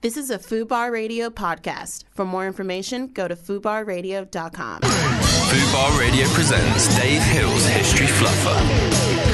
This is a FUBAR Radio podcast. For more information, go to FUBARradio.com. FUBAR Radio presents Dave Hill's History Fluffer.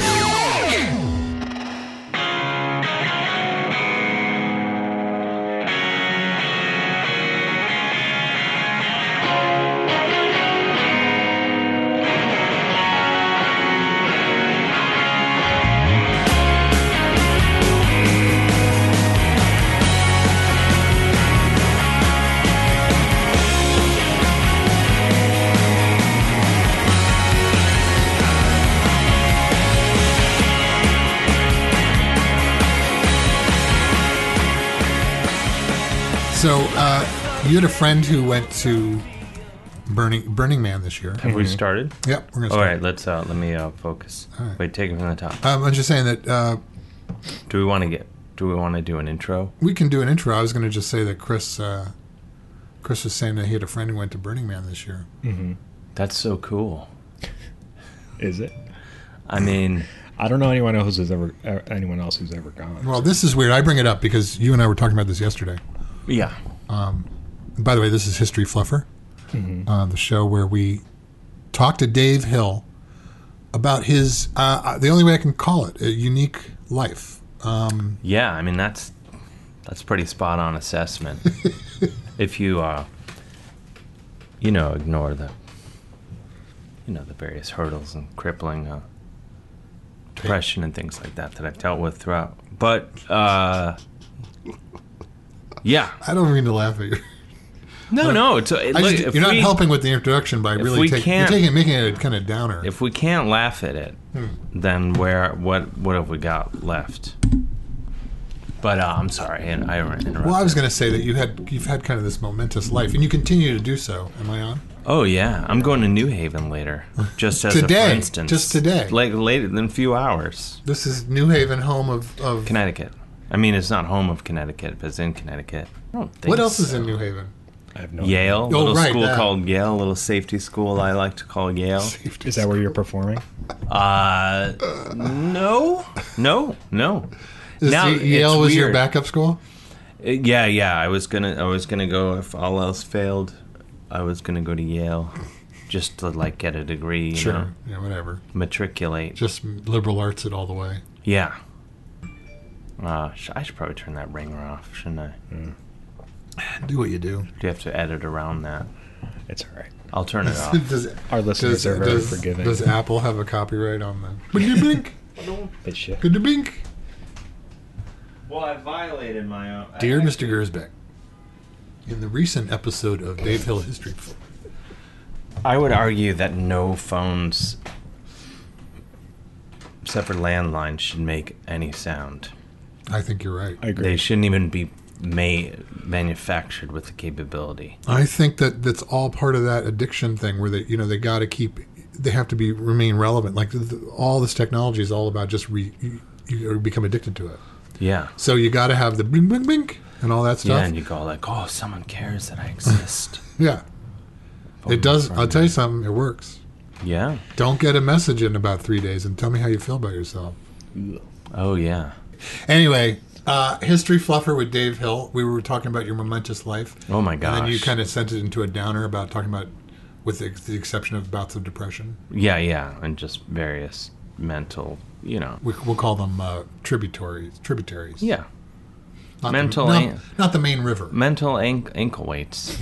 So, you had a friend who went to Burning Man this year. Have we started? Yep, we're going to All start. right, let's let me focus. right. Wait, take it from the top. I'm just saying that Do we want to do an intro? we can do an intro. I was going to just say that Chris was saying that he had a friend who went to Burning Man this year. Mm-hmm. That's so cool. Is it? I mean, I don't know anyone else who's ever gone. Well, this is weird. I bring it up because you and I were talking about this yesterday. yeah. By the way, this is History Fluffer, the show where we talk to Dave Hill about his, the only way I can call it, a unique life. Yeah, I mean that's pretty spot on assessment. If you ignore the various hurdles and crippling depression and things like that I've dealt with throughout. But yeah. I don't mean to laugh at you. No. You're not helping with the introduction by really making it a kind of downer. If we can't laugh at it, then what have we got left? But I'm sorry, and I interrupted. Well, I was going to say that you've had kind of this momentous life, and you continue to do so. Am I on? Oh yeah, I'm going to New Haven later. Just as today, a for instance. just today, like later than a few hours. This is New Haven, home of Connecticut. I mean, it's not home of Connecticut, but it's in Connecticut. I don't think What else so. is in New Haven? I have no Yale, Oh, little right, school that. called Yale, little safety school I like to call Yale. idea. Is that where you're performing? No. Yale it's was your weird. backup school? Yeah. I was gonna go if all else failed. I was gonna go to Yale, just to get a degree. You know, Yeah, whatever. matriculate. Just liberal arts it all the way. Yeah. I should probably turn that ringer off, shouldn't I? Do what you do. Do you have to edit around that? It's all right. I'll turn it off. Our listeners are very forgiving. Does Apple have a copyright on the blink? But shit. Good to blink. Well, I violated my own. Dear Mr. Gersbeck, in the recent episode of Dave Hill History, I would argue that no phones, except for landlines, should make any sound. I think you're right. I agree. They shouldn't even be manufactured with the capability. I think that's all part of that addiction thing where they got to they have to remain relevant. Like all this technology is all about just you become addicted to it. Yeah. So you got to have the blink, blink, blink and all that stuff. Yeah, and you go oh, someone cares that I exist. Yeah. Phone It does. from I'll tell me. you something. It works. Yeah. Don't get a message in about 3 days and tell me how you feel about yourself. Oh, yeah. Anyway, History Fluffer with Dave Hill. We were talking about your momentous life. Oh, my gosh. And then you kind of sent it into a downer about talking about, with the exception of bouts of depression. Yeah. And just various mental, We'll call them tributaries. Yeah. Not Mental not the main river. Mental ankle weights.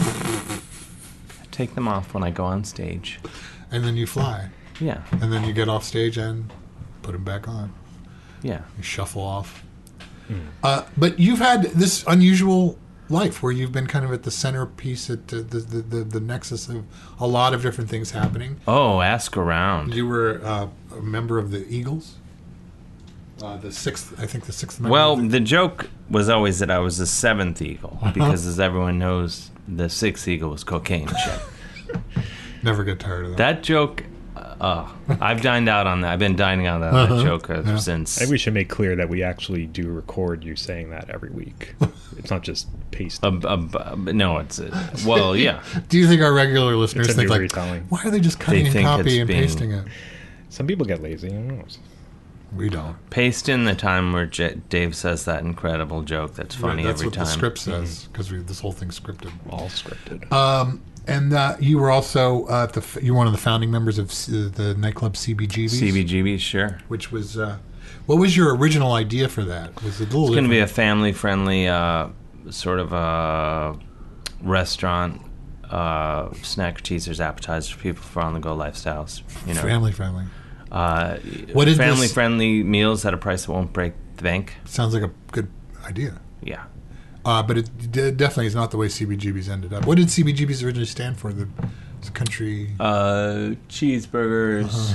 I take them off when I go on stage. And then you fly. Yeah. And then you get off stage and put them back on. Yeah. You shuffle off. But you've had this unusual life where you've been kind of at the centerpiece, at the nexus of a lot of different things happening. Oh, ask around. You were a member of the Eagles, the sixth member. Well, of the joke was always that I was the seventh eagle because, as everyone knows, the sixth eagle was cocaine shit. Never get tired of that. That joke, I've dined out on that. I've been dining out on that joke since. Maybe we should make clear that we actually do record you saying that every week. It's not just pasted. No, it's well, yeah. Do you think our regular listeners It's a think new like, retelling. why are they just cutting and think copy it's and being- pasting it? Some people get lazy. Who knows? We don't. Paste in the time where Dave says that incredible joke that's funny That's every what time. the script says, because this whole thing's scripted. All scripted. And you were also you were one of the founding members of the nightclub CBGB's. CBGB, sure. Which was, what was your original idea for that? Was it a little It's going to be a different? family-friendly sort of a restaurant, snack, teasers, appetizers for people for on-the-go lifestyles. You know, Family friendly. what is this- family-friendly meals at a price that won't break the bank. Sounds like a good idea. Yeah. But it definitely is not the way CBGB's ended up. What did CBGB's originally stand for? The country. Cheeseburgers.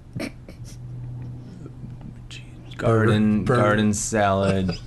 Garden salad.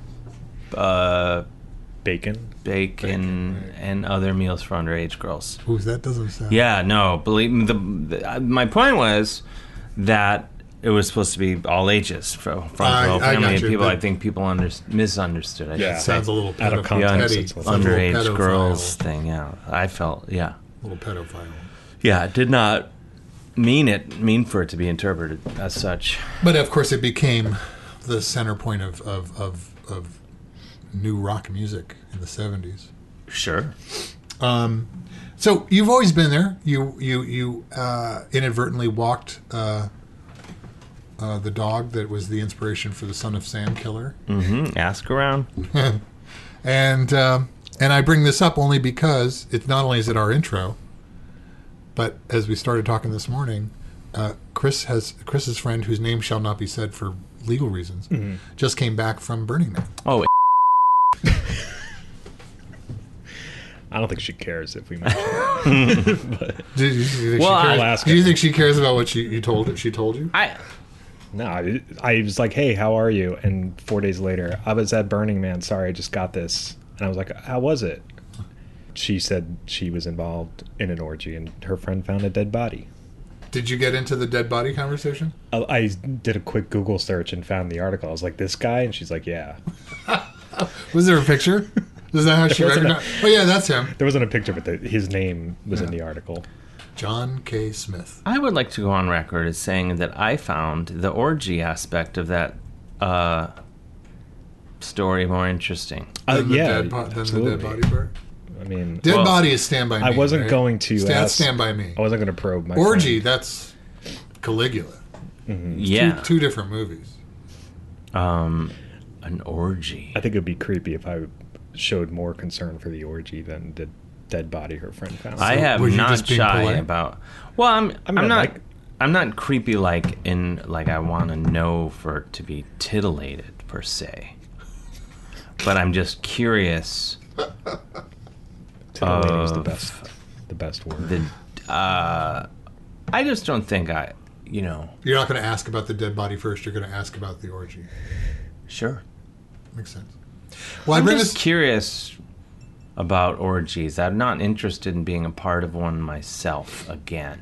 Bacon. Bacon and other meals for underage girls. Ooh, that doesn't sound. Yeah, no, believe me. My point was that it was supposed to be all ages for the whole I family. got And you, people, but- I think people Yeah. misunderstood. I should say. Sounds a little Out of petty. context, Petty. it's Sounds a little Underage pedophile. girls thing. Yeah, I felt. Yeah, Little pedophile. yeah. It did not mean for it to be interpreted as such. But of course, it became the center point of new rock music in the 70s. Sure. So you've always been there. You inadvertently walked the dog that was the inspiration for the Son of Sam Killer. Ask around. And I bring this up only because it's not only is it our intro, but as we started talking this morning, Chris's friend, whose name shall not be said for legal reasons, just came back from Burning Man. Oh, I don't think she cares if we mention it. But Do you think Well, she I'll cares? ask Do you her. think she cares about what she told you? no, I was like, hey, how are you? And 4 days later, I was at Burning Man. Sorry, I just got this. And I was like, how was it? She said she was involved in an orgy and her friend found a dead body. Did you get into the dead body conversation? I did a quick Google search and found the article. I was like, this guy? And she's like, yeah. Was there a picture? Is that how she There wasn't recognized? Oh yeah, that's him. There wasn't a picture, but his name was in the article. John K. Smith. I would like to go on record as saying that I found the orgy aspect of that story more interesting. Than the Yeah, dead than the absolutely. dead body part. I mean, Dead Well, body is Stand By Me. I wasn't right? going to ask. Stand By Me. I wasn't going to probe my Orgy, friend. that's Caligula. Yeah. Two different movies. An orgy. I think it'd be creepy if I showed more concern for the orgy than the dead body her friend found. I have were you not just being shy polite? about. Well, I'm mean, not. like- I'm not creepy like I want to know for it to be titillated per se. But I'm just curious. Titillating is the best word. I just don't think You're not going to ask about the dead body first. You're going to ask about the orgy. Sure. Makes sense. Well, I'm I bring just this. curious about orgies. I'm not interested in being a part of one myself again.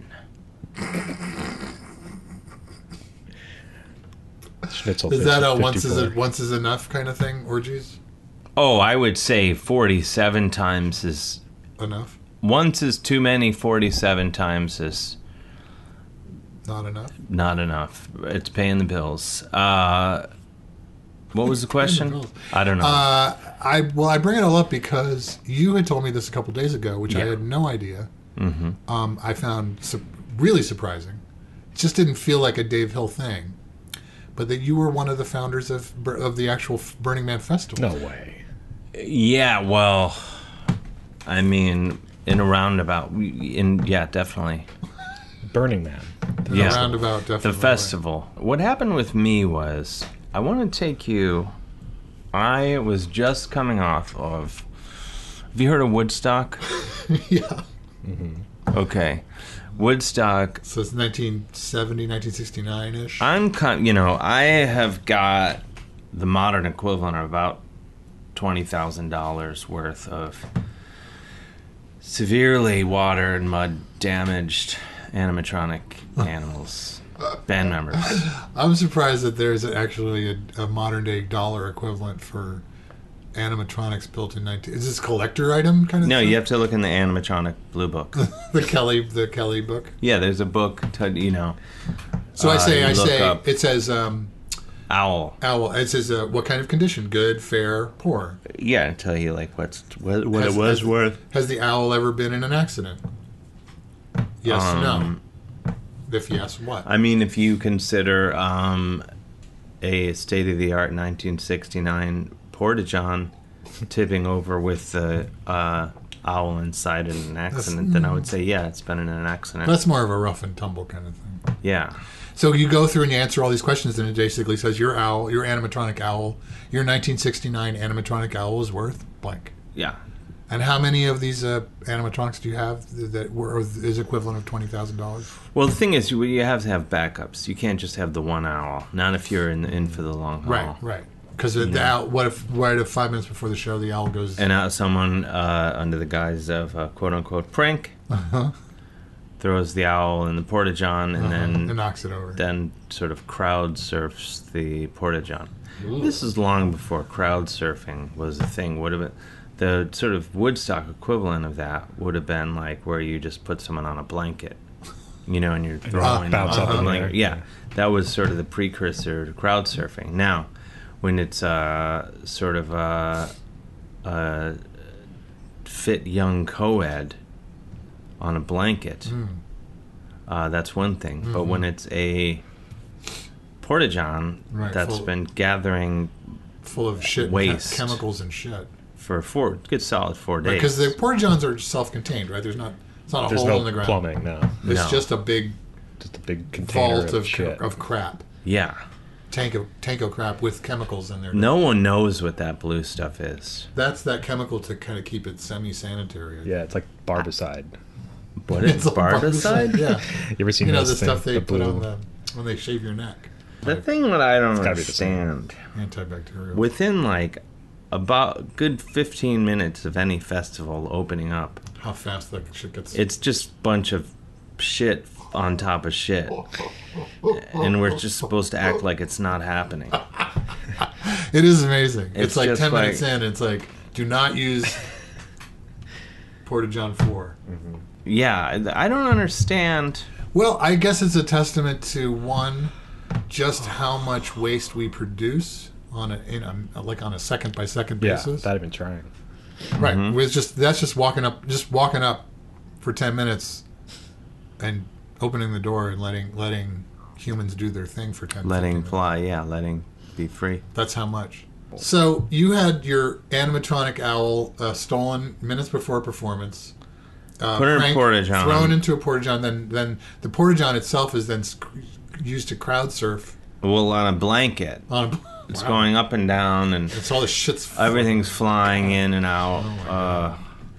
Schnitzel Is that a 54. once is enough kind of thing? Orgies Oh, I would say 47 times is enough? once is too many. 47 times is Not enough. not enough. It's paying the bills. What was the question? bills. I don't know. I bring it all up because you had told me this a couple days ago, which I Yeah. had no idea. I found really surprising. It just didn't feel like a Dave Hill thing, but that you were one of the founders of the actual Burning Man festival. No way. Yeah, well, I mean, in a roundabout, definitely. Burning Man. In Yeah. a roundabout, definitely. The festival. What happened with me was, I want to take you. I was just coming off of. Have you heard of Woodstock? Yeah. Okay, Woodstock. So it's 1970, 1969-ish. I have got the modern equivalent of about $20,000 worth of severely water and mud damaged animatronic animals, band members. I'm surprised that there's actually a modern-day dollar equivalent for animatronics built in 19... Is this a collector item kind of No, thing? you have to look in the animatronic blue book. the Kelly book. Yeah, there's a book to, So I you look say, up. it says, Owl. Owl. It says, what kind of condition? Good, fair, poor. Yeah, tell you like what it Has- was has- worth. Has the owl ever been in an accident? Yes, no. If yes, what? I mean, if you consider a state-of-the-art 1969 Porta-John tipping over with the owl inside in an accident, then I would say, yeah, it's been in an accident. That's more of a rough and tumble kind of thing. Yeah. So you go through and you answer all these questions, and it basically says your owl, your animatronic owl, your 1969 animatronic owl is worth blank. Yeah. And how many of these animatronics do you have that were is equivalent of $20,000? Well, the thing is, you have to have backups. You can't just have the one owl. Not if you're in for the long haul. Right. Because the owl. What if 5 minutes before the show the owl goes? And someone under the guise of quote unquote prank throws the owl in the Porta-John and and then knocks it over. then sort of crowd surfs the Porta-John. This is long before crowd surfing was a thing. Would have been the sort of Woodstock equivalent of that would have been like where you just put someone on a blanket, and you're throwing bounce them up on in the the blanket. air. Yeah, that was sort of the precursor to crowd surfing. Now, when it's sort of a fit young co-ed on a blanket, that's one thing. But when it's a Porta-John Right, that's full- been gathering full of shit, Waste. chemicals and shit. for good solid 4 days. Because the Porta-Johns are self-contained, right? It's not a There's hole no in the ground. plumbing, no. It's No. just a big Just a big container vault of shit. of crap. Yeah. Tanko crap with chemicals in there. No one knows what that blue stuff is. That's that chemical to kind of keep it semi-sanitary. Yeah, it's like barbicide. What is It's like barbicide? Yeah. You ever seen You know those the stuff things, they the put blue? on when they shave your neck. The thing that I don't gotta be the same. understand, Antibacterial. within like about good 15 minutes of any festival opening up, how fast that shit gets. it's just a bunch of shit on top of shit. And we're just supposed to act like it's not happening. It is amazing. It's It's like just 10 minutes like- in. It's like, do not use Porta-John 4. Yeah, I don't understand. Well, I guess it's a testament to one, just how much waste we produce on a second by second Yeah, basis. without even trying. Right. It's just that's just walking up for 10 minutes and opening the door and letting humans do their thing for 10 Letting 15 minutes. fly, yeah, letting be free. That's how much. So you had your animatronic owl stolen minutes before a performance. Put it in a Porta-John. Thrown into a Porta-John. Then the Porta-John itself is then used to crowd surf Well, on a blanket. on. It's Wow. going up and down, and It's all the shit's. everything's flying in and out.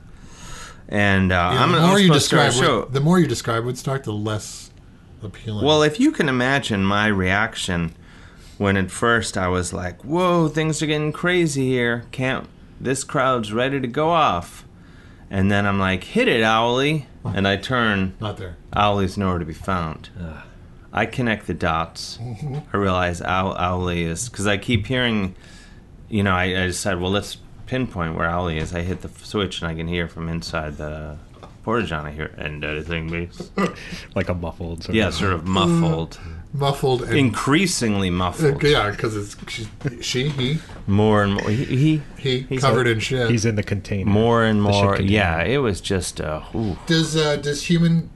And Yeah, I'm the more you supposed to describe, show. the more you describe Woodstock, the less appealing. Well, if you can imagine my reaction when at first I was like, "Whoa, things are getting crazy here. This crowd's ready to go off." And then I'm like, "Hit it, Owlie." And I turn, not there. Owlie's nowhere to be found. I connect the dots. I realize Owlie is, because I keep hearing, I decided, well, let's pinpoint where Owlie is. I hit the switch and I can hear from inside the Porta-John. I hear, and everything makes, Like a muffled sort yeah, of. sort of muffled. Muffled and Increasingly muffled. yeah, because it's he More and more. He he's covered in shit. He's in the container. more and The shit more. container. Yeah, it was just ooh. Does human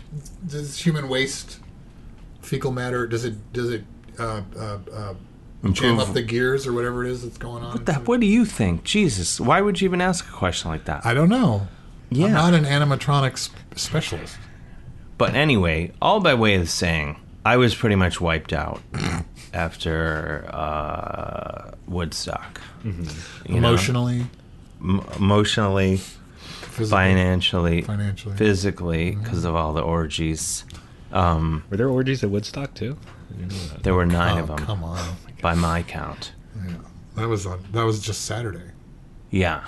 waste, fecal matter, does it jam Improve. up the gears or whatever it is that's going on? What do you think? Jesus, why would you even ask a question like that? I don't know. Yeah. I'm not an animatronics specialist. But anyway, all by way of saying, I was pretty much wiped out after Woodstock. You know? Emotionally, Emotionally, physically, financially, financially. because of all the orgies. Were there orgies at Woodstock too? I didn't know that. There were 9 Oh, of them, come on. by my count. Yeah. That was just Saturday Yeah.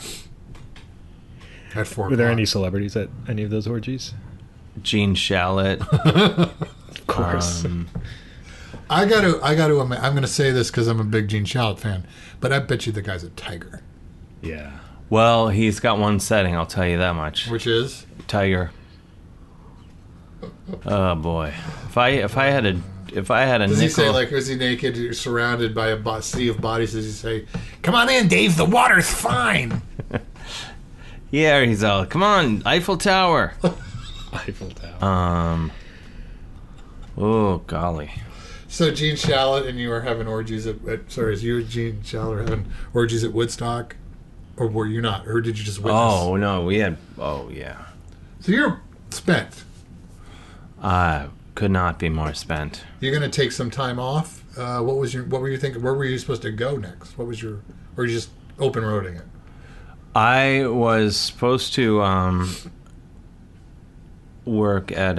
at 4 Were there o'clock. any celebrities at any of those orgies? Gene Shalit. Of course. I got to. I'm going to say this because I'm a big Gene Shalit fan, but I bet you the guy's a tiger, Yeah. Well, he's got one setting, I'll tell you that much. which is Tiger. Oh boy. If I had a if I had a Does nickel, he say, like, is he naked, you're surrounded by a sea of bodies? Does he say, come on in, Dave, the water's fine? yeah, he's all, come on, Eiffel Tower. Eiffel Tower. Oh golly. So Gene Shalit and you are having orgies is you and Gene Shalit are having orgies at Woodstock? Or were you not? Or did you just witness? Oh no, we had. Oh yeah. So you're spent. Could not be more spent. You're going to take some time off. What were you thinking? Where were you supposed to go next? Or were you just open roading it? I was supposed to work at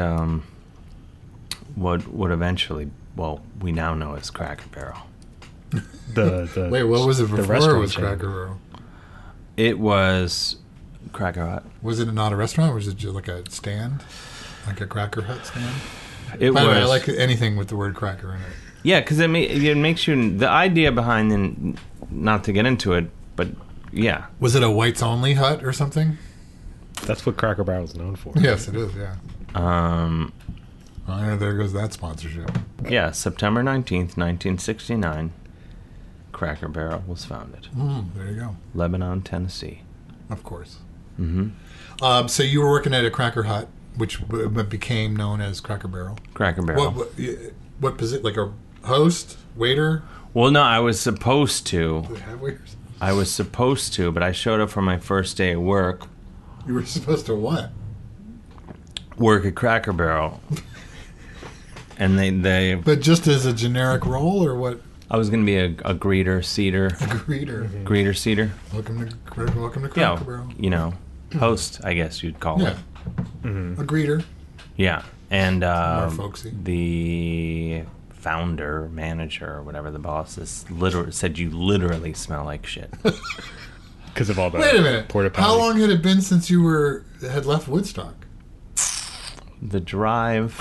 what would eventually, well, we now know as Cracker Barrel. The Wait, what was it the before it restaurant was chain. Cracker Barrel? It was Cracker Hut. Was it not a restaurant? Or was it just like a stand? Like a Cracker Hut stand? It By the way, I was. like anything with the word cracker in it. Yeah, because it makes you. The idea behind, not to get into it, but yeah. Was it a whites only hut or something? That's what Cracker Barrel is known for. Yes, it is, yeah. Um, Oh, yeah, there goes that sponsorship. yeah, September 19th, 1969, Cracker Barrel was founded. There you go. Lebanon, Tennessee. Of course. Mm-hmm. So you were working at a Cracker Hut, which became known as Cracker Barrel. Cracker Barrel. What position? Like a host, waiter? Well, no, I was supposed to. Do they have waiters? But I showed up for my first day of work. You were supposed to what? Work at Cracker Barrel. And they But just as a generic role, or what? I was going to be a greeter, seater. A greeter. Greeter, seater. Welcome to Cracker Yeah, Barrel. you know, host, I guess you'd call Yeah. it. A greeter. Yeah. And More folksy. the founder, manager, or whatever the boss is, said you literally smell like shit. Because of all the Wait a minute. porta potty. How long had it been since you had left Woodstock? The drive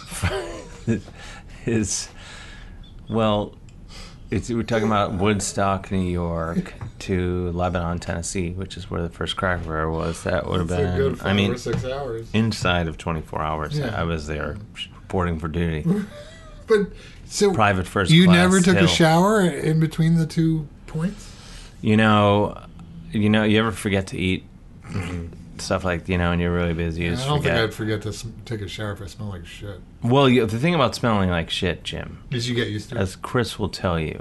is, well, we're talking about Woodstock, New York, to Lebanon, Tennessee, which is where the first Cracker Barrel was. That would have It's a been, good 5 I mean, or 6 hours. inside of 24 hours. Yeah. I was there reporting for duty. But so Private first you class. never took a Hill. shower in between the 2 points? You know, you ever forget to eat stuff like, and you're really busy. You I just don't think forget. I'd forget to take a shower if I smell like shit. Well, the thing about smelling like shit, Jim, Did you get used to it? as Chris will tell you.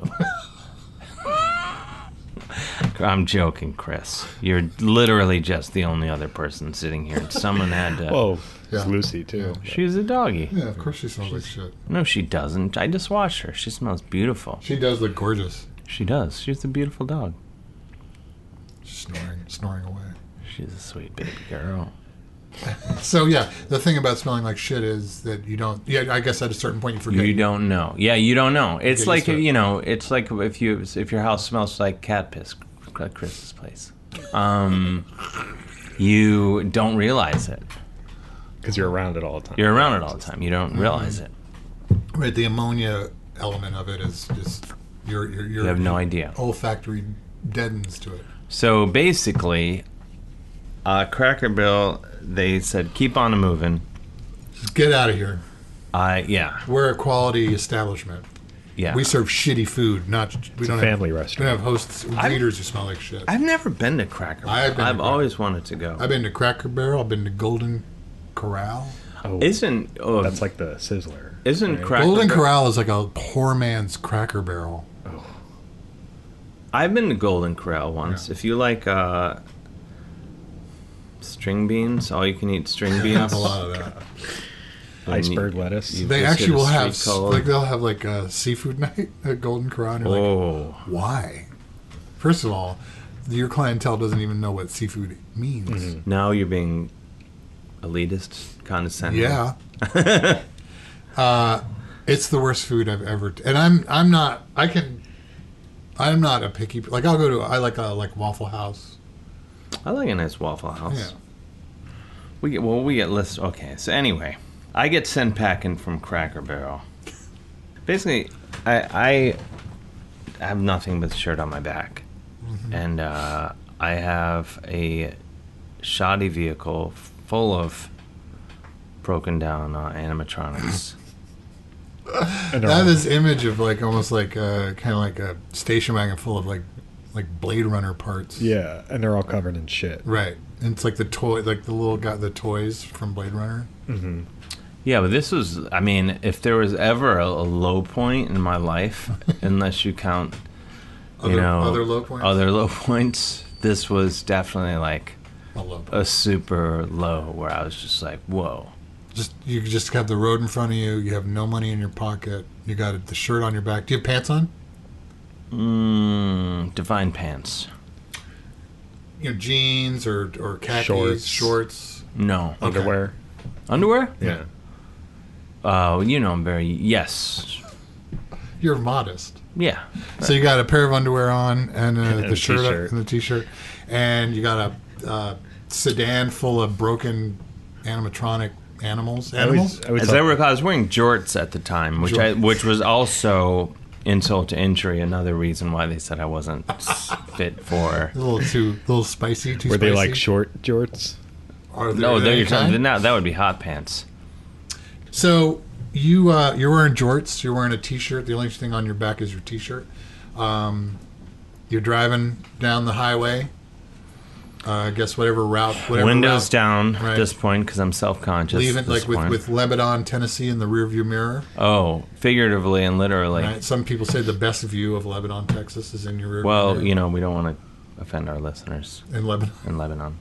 I'm joking, Chris. You're literally just the only other person sitting here. Someone had to. Whoa, Yeah. it's Lucy too. She's a doggy. Yeah, of course she smells like shit. No, she doesn't. I just watched her. She smells beautiful. She does look gorgeous. She does. She's a beautiful dog. She's snoring away. She's a sweet baby girl. So yeah, the thing about smelling like shit is that you don't. Yeah, I guess at a certain point you forget. You don't know. Yeah, you don't know. It's Get like used to it. it's like if your house smells like cat piss at Chris's place. You don't realize it. Because you're around it all the time. You're around it all the time. You don't realize it. Right, the ammonia element of it is just your You have no idea. olfactory deadens to it. So basically, Cracker Barrel, they said keep on moving. Just get out of here. Yeah, We're a quality establishment. yeah. We serve shitty food, not we a don't family have, restaurant. We don't have hosts, leaders who smell like shit. I've never been to Cracker Barrel. I've been to I've Cracker- always wanted to go. I've been to Cracker Barrel. I've been to Golden Corral. Oh, Isn't that's like the Sizzler. isn't right? Cracker Golden Barrel? Corral is like a poor man's Cracker Barrel. I've been to Golden Corral once. Yeah. If you like string beans, all you can eat string They beans. have a lot of that. And Iceberg lettuce. you They just actually get a will have sweet cold. like they'll have like a seafood night at Golden Corral. And you're like, Oh, why? First of all, your clientele doesn't even know what seafood means. now you're being elitist, condescending. Yeah. It's the worst food I've ever. And I'm not. I'm not a picky. Like I'll go to. I like Waffle House. I like a nice Waffle House. Yeah. We get lists. Okay, so anyway, I get sent packing from Cracker Barrel. Basically, I have nothing but the shirt on my back, and I have a shoddy vehicle full of broken down animatronics. And they're I have all- this image of like almost like kind of like a station wagon full of like Blade Runner parts. yeah, and they're all covered in shit. Right. And it's like the toy, like the little guy, the toys from Blade Runner. Mm-hmm. Yeah, but this was, I mean, if there was ever a low point in my life, unless you count, Other low points. other low points, this was definitely like A low point. a super low where I was just like, whoa. You just have the road in front of you. You have no money in your pocket. You got the shirt on your back. Do you have pants on? Divine pants. Jeans or khakis, shorts. No. Okay. Underwear. Underwear? Yeah. I'm very, yes. You're modest. Yeah. So you got a pair of underwear on and And the a shirt t-shirt. and the t-shirt, and you got a sedan full of broken animatronic animals. I always As thought- I recall, I was wearing jorts at the time, which was also insult to injury, another reason why they said I wasn't fit for. A little spicy. Too were spicy. they like short jorts? Are there No, any you're kind? talking, that would be hot pants. So you're wearing jorts. You're wearing a t-shirt. The only thing on your back is your t-shirt. You're driving down the highway. I guess whatever route. Windows route, down Right. at this point because I'm self-conscious. Leaving at this like point. with Lebanon, Tennessee in the rearview mirror. Oh, figuratively and literally. Right? Some people say the best view of Lebanon, Texas, is in your rearview Well, mirror. we don't want to offend our listeners In Lebanon. in Lebanon.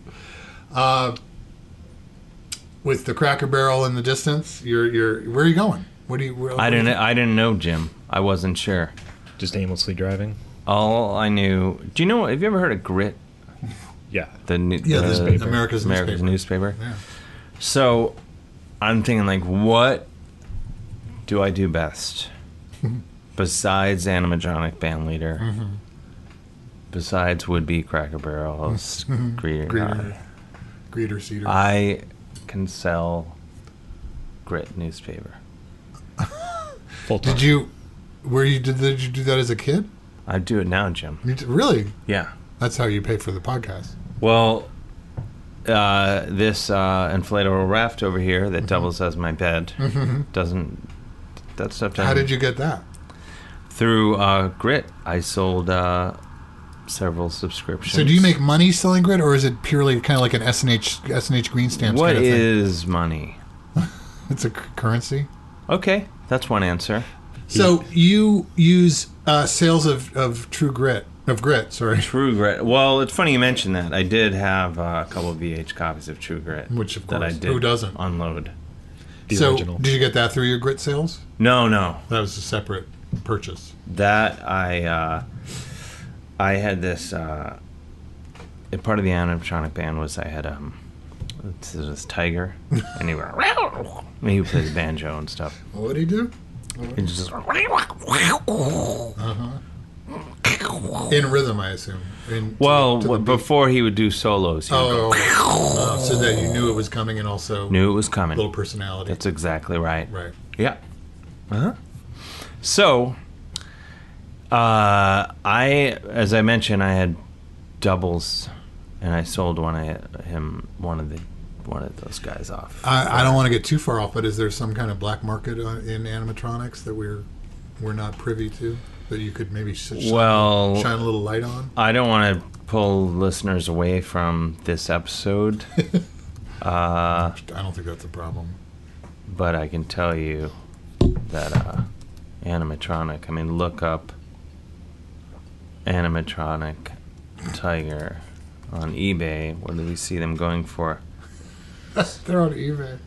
With the Cracker Barrel in the distance, you're where are you going? What do you? I didn't know, Jim. I wasn't sure. Just aimlessly driving? All I knew. Do you know? Have you ever heard of Grit? Yeah. The newspaper. America's newspaper. Yeah. So I'm thinking, like, what do I do best besides animatronic band leader? Mm-hmm. Besides would-be Cracker Barrel's greeter. Greeter Cedar. I can sell Grit newspaper. Full time. Did you do that as a kid? I do it now, Jim. Really? Yeah. That's how you pay for the podcast. Well, this inflatable raft over here that doubles as my bed doesn't. That stuff doesn't. How did you get that? Through Grit, I sold several subscriptions. So do you make money selling Grit, or is it purely kind of like an S&H green stamps What kind of thing? is money? It's a currency. Okay, that's one answer. So you use sales of True Grit, sorry. True Grit. Well, it's funny you mentioned that. I did have a couple of VH copies of True Grit, Which, of that I course, did who doesn't? unload. The So original. did you get that through your Grit sales? No. That was a separate purchase. That I had this. A part of the animatronic band was I had this tiger, and he went. And he would play the banjo and stuff. What did he do? And just In rhythm, I assume. To the beat. before he would do solos, he would go, So that you knew it was coming, and also knew it was coming. little personality. That's exactly right. Right. Yeah. So, as I mentioned, I had doubles, and I sold one of those guys off. I don't want to get too far off, but is there some kind of black market in animatronics that we're not privy to that you could maybe shine a little light on? I don't want to pull listeners away from this episode, I don't think that's a problem. but I can tell you that animatronic. I mean, look up animatronic tiger on eBay. What do we see them going for? They're on eBay.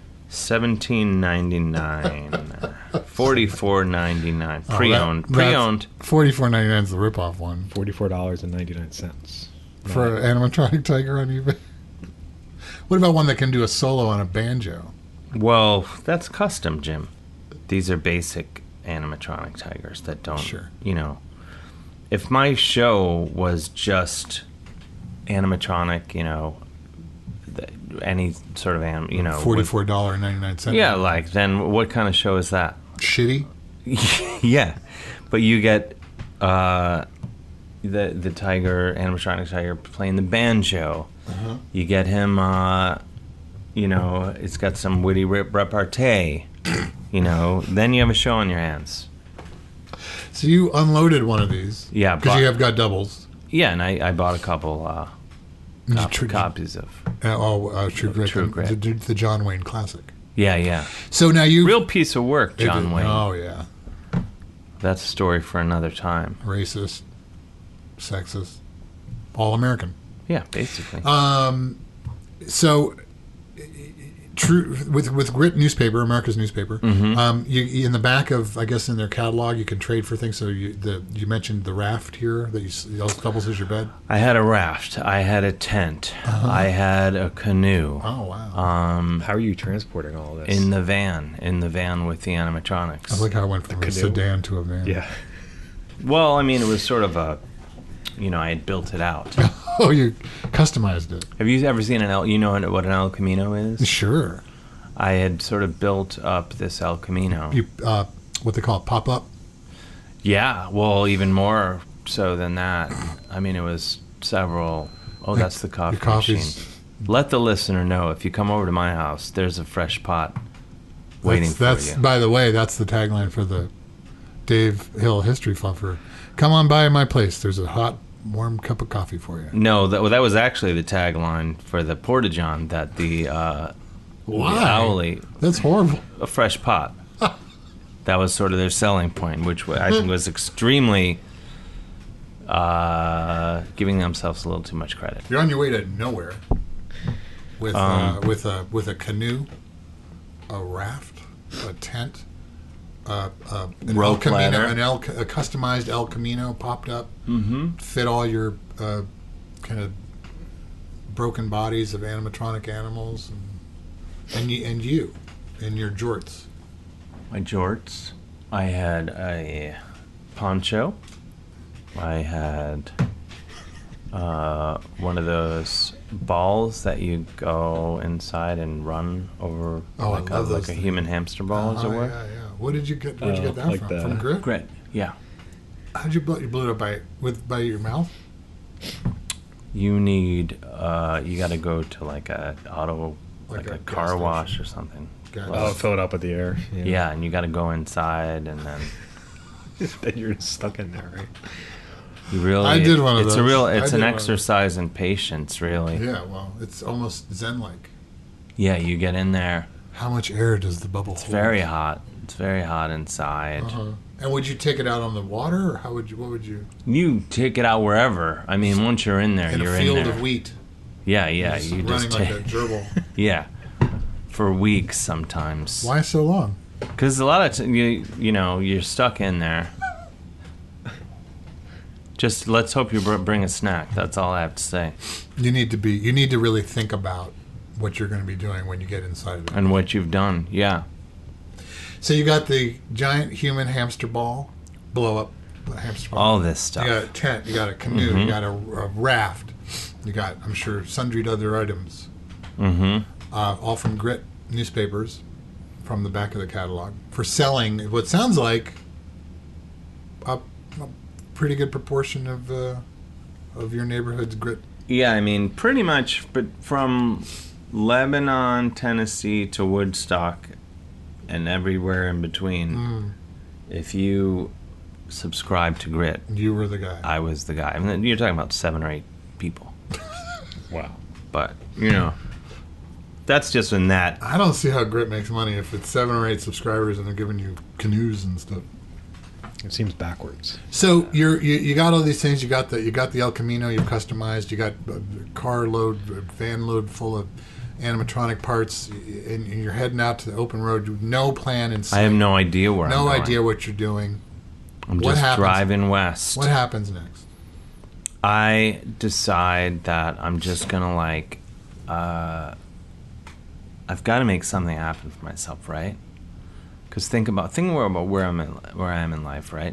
$17.99, $44.99, pre-owned. That's- Pre-owned. $44.99 is the ripoff one $44.99. for an animatronic tiger on eBay. What about one that can do a solo on a banjo? Well, that's custom, Jim. These are basic animatronic tigers that don't. Sure. If my show was just animatronic, any sort of $44.99. Yeah, like then what kind of show is that? Shitty. Yeah, but you get the animatronic tiger playing the banjo. You get him, it's got some witty repartee. then you have a show on your hands. So you unloaded one of these. Yeah, because you have got doubles. Yeah, and I bought a couple copies of True Grit. True Grit. The John Wayne classic. Yeah. So now you Real piece of work, John Wayne. Oh yeah. That's a story for another time. Racist, sexist, all American. Yeah, basically. So, true with Grit newspaper, America's newspaper. You in the back of, I guess, in their catalog, you can trade for things. So you mentioned the raft here that those doubles as your bed. I had a raft. I had a tent. I had a canoe. Oh wow! How are you transporting all of this? In the van with the animatronics. I like how I went from a sedan to a van. Yeah. Well, I mean, it was sort of I had built it out. Oh, you customized it. Have you ever seen what an El Camino is? Sure. I had sort of built up this El Camino. You what they call it, pop up. Yeah, well, even more so than that. I mean, it was several. Oh, that's the coffee machine. Let the listener know, if you come over to my house, there's a fresh pot waiting for you. By the way, that's the tagline for the Dave Hill History Fluffer. Come on by my place. There's a hot, warm cup of coffee for you. No, that was actually the tagline for the Porta-John, that the Owly. That's horrible. A fresh pot. That was sort of their selling point, which I think was extremely giving themselves a little too much credit. You're on your way to nowhere with a canoe, a raft, a tent, an rope El Camino, ladder. a customized El Camino popped up, fit all your kind of broken bodies of animatronic animals, and you and your jorts. My jorts. I had a poncho. I had one of those balls that you go inside and run over, like a human hamster ball, as it were. Yeah. Where'd you get that like from? the- From Grit? Grit. Yeah. How'd you blow it? You blew it up by your mouth? You need you got to go to like a Like a car gas wash station. or something. Gotcha. Oh, fill it up with the air. Yeah, and you got to go inside, and then Then you're stuck in there, right? you really. I did one of it's those. It's I an did one of exercise in patience, really. Yeah, well, it's almost zen-like. Yeah, you get in there. How much air does the bubble hold? It's very hot. It's very hot inside. And would you take it out on the water, or what would you? You take it out wherever. I mean, once you're in there, In you're a field in there. of wheat. Yeah. You running just like take. a gerbil. Yeah, for weeks sometimes. Why so long? Because a lot of you're stuck in there. Just let's hope you bring a snack. That's all I have to say. You need to really think about what you're going to be doing when you get inside of it. And what you've done, yeah. So you got the giant human hamster ball, blow up hamster ball. All this stuff. You got a tent, you got a canoe, you got a raft, you got, I'm sure, sundry other items. All from Grit newspapers, from the back of the catalog, for selling what sounds like a pretty good proportion of your neighborhood's Grit. Yeah, I mean, pretty much, but from Lebanon, Tennessee to Woodstock and everywhere in between, if you subscribe to Grit, You were the guy. I was the guy. I mean, you're talking about 7 or 8 people. Wow. But, that's just in that. I don't see how Grit makes money if it's 7 or 8 subscribers and they're giving you canoes and stuff. It seems backwards. So you got all these things. You got the El Camino. You've customized. You got a van load full of animatronic parts, and you're heading out to the open road. With no plan in sight. I have no idea where I'm No going. idea what you're doing. I'm What just happens? driving west. What happens next? I decide that I'm just gonna I've got to make something happen for myself, right? Because think about where I am in life, right?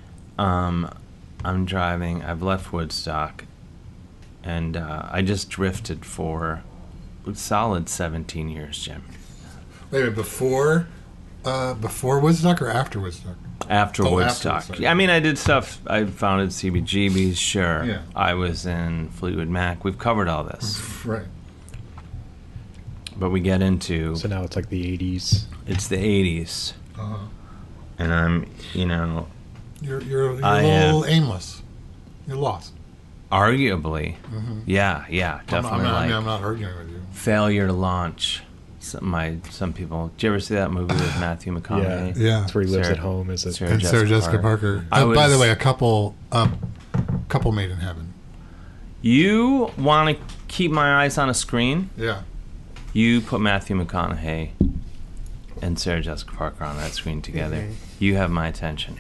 I'm driving. I've left Woodstock, and I just drifted for a solid 17 years, Jim. Wait a minute. Before Woodstock or after Woodstock? After Oh, after Woodstock. Woodstock. Yeah, I mean, I did stuff. I founded CBGB's, sure. Yeah. I was in Fleetwood Mac. We've covered all this. Right. But we get into So now it's like the 80s. it's the 80s, Uh-huh. and I'm, you know, You're a I little aimless. You're lost. arguably, Mm-hmm. yeah, definitely I'm not arguing with you. failure to launch. Some people. Did you ever see that movie with Matthew McConaughey? Yeah. That's where he lives Sarah- at home. Is it? Sarah And Sarah Jessica Parker. I By the was- way, a couple made in heaven. You want to keep my eyes on a screen? Yeah. You put Matthew McConaughey and Sarah Jessica Parker on that screen together. Mm-hmm. You have my attention.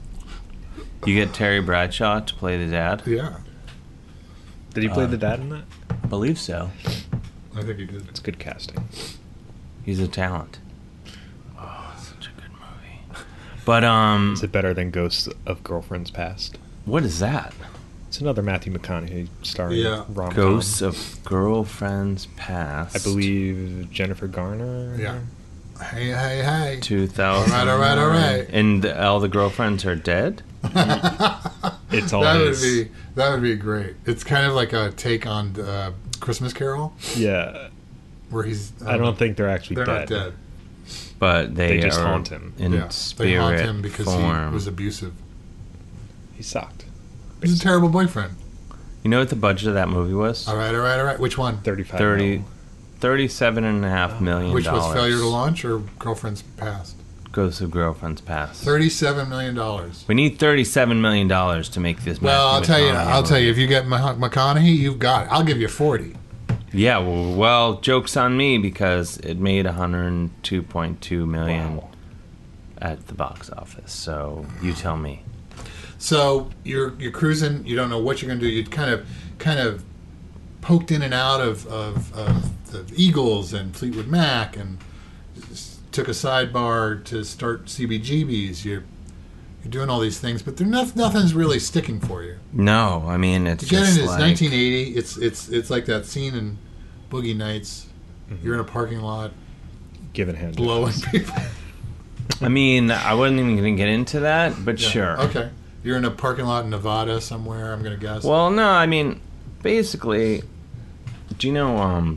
You get Terry Bradshaw to play the dad? Yeah. Did he play the dad in that? I believe so. I think he did. It's good casting. He's a talent. Oh, such a good movie. But Is it better than Ghosts of Girlfriends Past? what is that? It's another Matthew McConaughey starring Yeah. rom-com. Ghosts of Girlfriends Past. I believe Jennifer Garner. Yeah. Hey. 2000. All right. And all the girlfriends are dead? It's all That would be great. It's kind of like a take on Christmas Carol, Yeah. where he's. I don't think they're actually they're dead. not dead. But they just are haunt him. in Yeah, spirit they haunt him because form. he was abusive. He sucked. He's a terrible boyfriend. You know what the budget of that movie was? All right. Which one? 35 30, mil. $37.5 million. Which was failure to launch or Girlfriend's Past? Ghosts of Girlfriends Past. $37 million. We need $37 million to make this. Well, I'll Matthew McConaughey tell you. movie. If you get McConaughey, you've got it. I'll give you 40. Yeah, well, joke's on me because it made $102.2 million Wow. at the box office. So you tell me. So you're cruising. You don't know what you're going to do. You kind of poked in and out of the Eagles and Fleetwood Mac, and took a sidebar to start CBGBs. You're doing all these things, but nothing's really sticking for you. No, I mean it's To get just in, it's like 1980. It's like that scene in Boogie Nights. Mm-hmm. You're in a parking lot Giving hand. blowing people. I mean, I wasn't even going to get into that, but Yeah. sure. Okay. You're in a parking lot in Nevada somewhere, I'm going to guess. Well, no, I mean, basically, do you know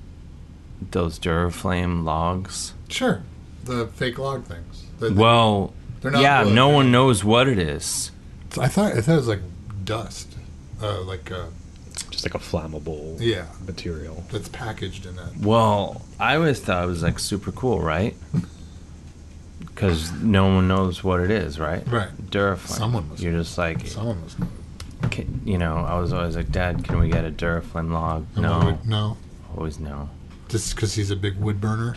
those Duraflame logs? Sure. The fake log things. Well, they're not yeah, wood, no they're- one knows what it is. I thought it was like dust. Just like a flammable Yeah. material. That's packaged in that. Well, I always thought it was like super cool, right? Because no one knows what it is, right? Right. Duraflame. Someone must You're just like, Someone must know. I was always like, Dad, can we get a Duraflame log? And No. what would- no. Always no. Just because he's a big wood burner.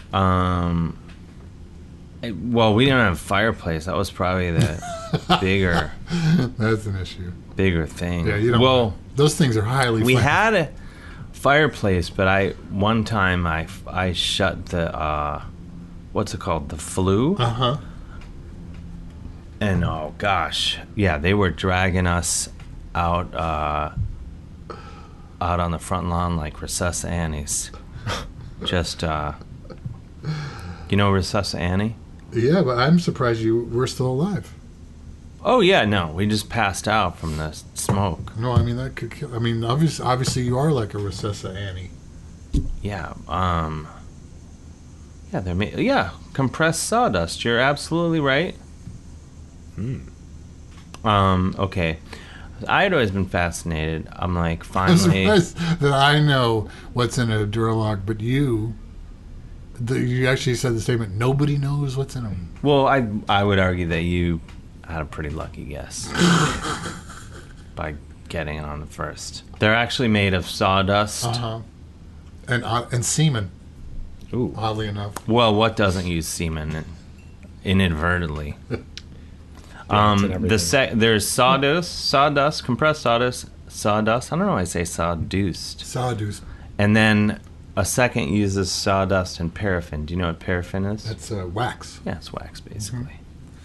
Well, we didn't have a fireplace. That was probably the That's an issue. bigger thing. Yeah, you don't. Well, those things are highly. we flammable. had a fireplace, but one time I shut the what's it called, the flue, Uh huh. and oh gosh, yeah, they were dragging us out on the front lawn like Recessa Annie's. Just you know Recessa Annie? Yeah, but I'm surprised you were still alive. Oh yeah, no, we just passed out from the smoke. No, I mean that could kill. I mean, obviously you are like a Recessa Annie. Yeah, yeah, compressed sawdust. You're absolutely right. Okay. I had always been fascinated. I'm like, I'm finally, surprised that I know what's in a Duralog, but you actually said the statement. Nobody knows what's in them. well, I would argue that you had a pretty lucky guess by getting it on the first. They're actually made of sawdust. Uh huh. And semen. Ooh. Oddly enough. Well, what doesn't use semen inadvertently? it's in everything. There's sawdust, compressed sawdust. I don't know why I say sawdust. Sawdust. And then a second uses sawdust and paraffin. Do you know what paraffin is? That's wax. Yeah, it's wax basically.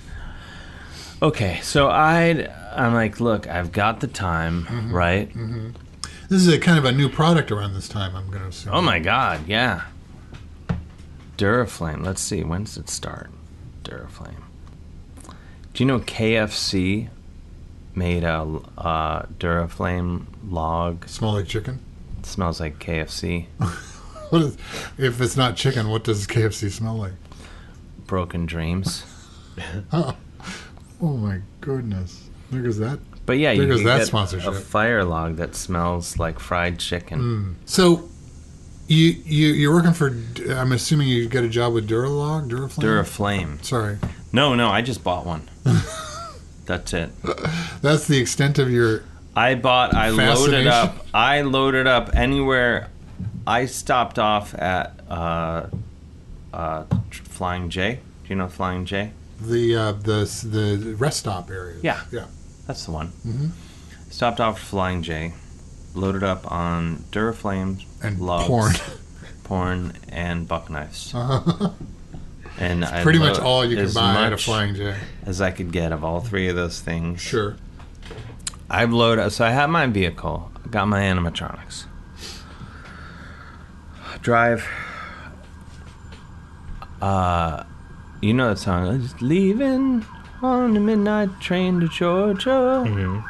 Okay, so I'm like, look, I've got the time, right? This is a kind of a new product around this time, I'm going to assume. Oh my God, yeah. Duraflame. Let's see, when does it start? Duraflame. Do you know KFC made a Duraflame log? Smell like chicken? It smells like KFC. What is, if it's not chicken, what does KFC smell like? Broken dreams. Oh my goodness! There goes that. But yeah, There you goes can that get sponsorship. a fire log that smells like fried chicken. So, you're working for? I'm assuming you got a job with Duraflame. Duraflame. Sorry, No, I just bought one. That's it. that's the extent of your. I Fascination. loaded up anywhere. I stopped off at Flying J. Do you know Flying J? The rest stop area. Yeah. Yeah. That's the one. Mm-hmm. Stopped off at Flying J, loaded up on Duraflame And logs, porn, and buck knives. And I Pretty much all you can as buy at a much Flying J. as I could get of all three of those things. Sure. I've loaded, so I have my vehicle, got my animatronics. Drive. You know that song? I'm just leaving on the midnight train to Georgia.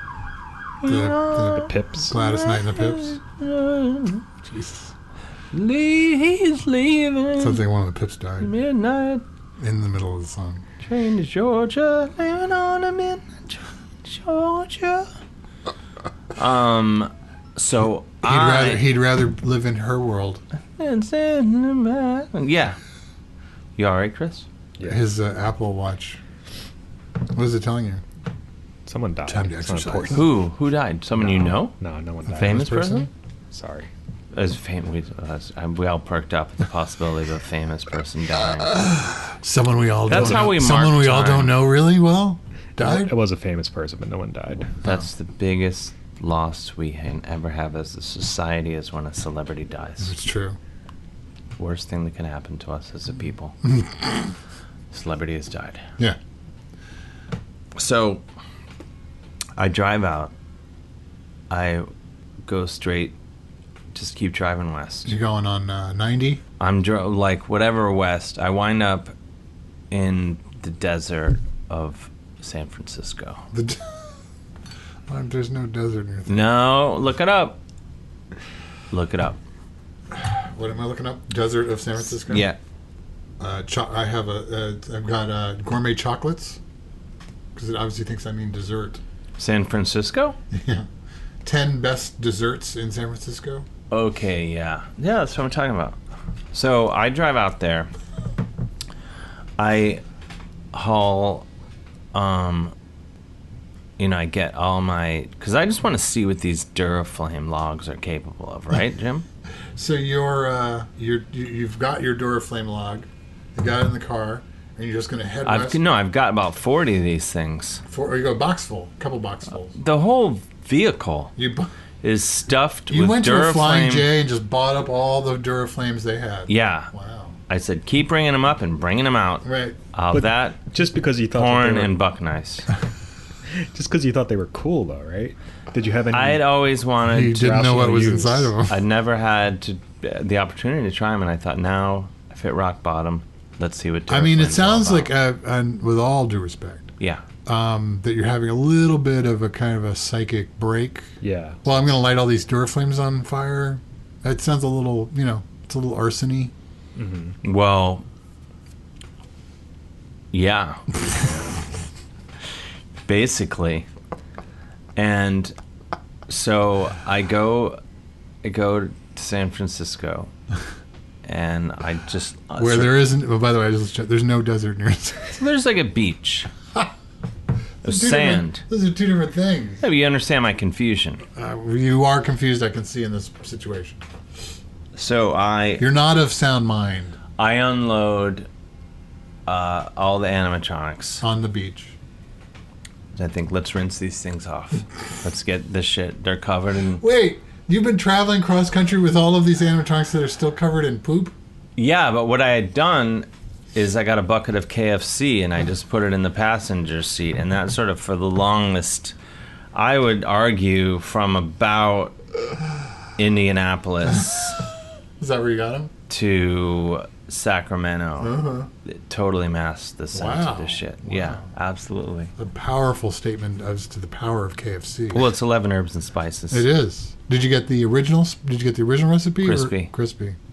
The Pips. Gladys Knight and the Pips. Jesus. He's leaving. Sounds like one of the Pips died Midnight in the middle of the song. train to Georgia. Leaving on the midnight train to Georgia. So He'd rather live in her world. Yeah. You all right, Chris? Yeah. His Apple Watch. What is it telling you? Someone died. Time to It's not exercise. important. Who died? Someone you know? No, no one died. Famous person? person? Sorry. As we all perked up at the possibility of a famous person dying. Someone we all That's don't how know. we Someone mark we all time. don't know really well died. It was a famous person, but no one died. That's the biggest loss we can ever have as a society is when a celebrity dies. It's true. Worst thing that can happen to us as a people. Celebrity has died. Yeah. So I drive out. I go straight. Just keep driving west. You're going on 90. I'm like whatever west. I wind up in the desert of San Francisco. There's no desert near. No, look it up. Look it up. What am I looking up? Desert of San Francisco. Yeah. I have I've got gourmet chocolates because it obviously thinks I mean dessert. San Francisco? Yeah. 10 best desserts in San Francisco. Okay, yeah. Yeah, that's what I'm talking about. So I drive out there. I haul, I get all my... Because I just want to see what these Duraflame logs are capable of, right, Jim? So you've got your Duraflame log. You got it in the car, and you're just going to head west. I've got about 40 of these things. Or you go a couple boxfuls. The whole vehicle is stuffed You with went to a Flying Duraflame. J and just bought up all the Duraflames they had. Yeah. Wow. I said, keep bringing them up and bringing them out. Right. All But that, Just because you thought that porn they were, and buck knives. just because you thought they were cool, though, right? Did you have any? I had always wanted You to... didn't know what rational was use. inside of them. I'd never had the opportunity to try them, and I thought, now I've hit rock bottom. Let's see what. I mean, it Duraflame's all sounds like, about. and with all due respect, Yeah. that you're having a little bit of a kind of a psychic break. Yeah. Well, I'm going to light all these Duraflames on fire. That sounds a little, it's a little arsony. Well. Yeah. Basically, and so I go to San Francisco, and I just Where there isn't. Oh, by the way, I just checked. There's no desert near. there's like a beach of Those are sand. Those are two different things. Maybe you understand my confusion. You are confused. I can see in this situation. So You're not of sound mind I unload all the animatronics. on the beach. I think let's rinse these things off. Let's get this shit. They're covered in. Wait, you've been traveling cross country with all of these animatronics that are still covered in poop? Yeah, but what I had done is I got a bucket of KFC and I just put it in the passenger seat, and that sort of for the longest, I would argue, from about Indianapolis Is that where you got them? to Sacramento. It totally masked the sense of Wow. this shit. Wow. Yeah, absolutely. A powerful statement as to the power of KFC. Well, it's 11 herbs and spices. It is. Did you get the original? Did you get the original recipe? Crispy. Crispy.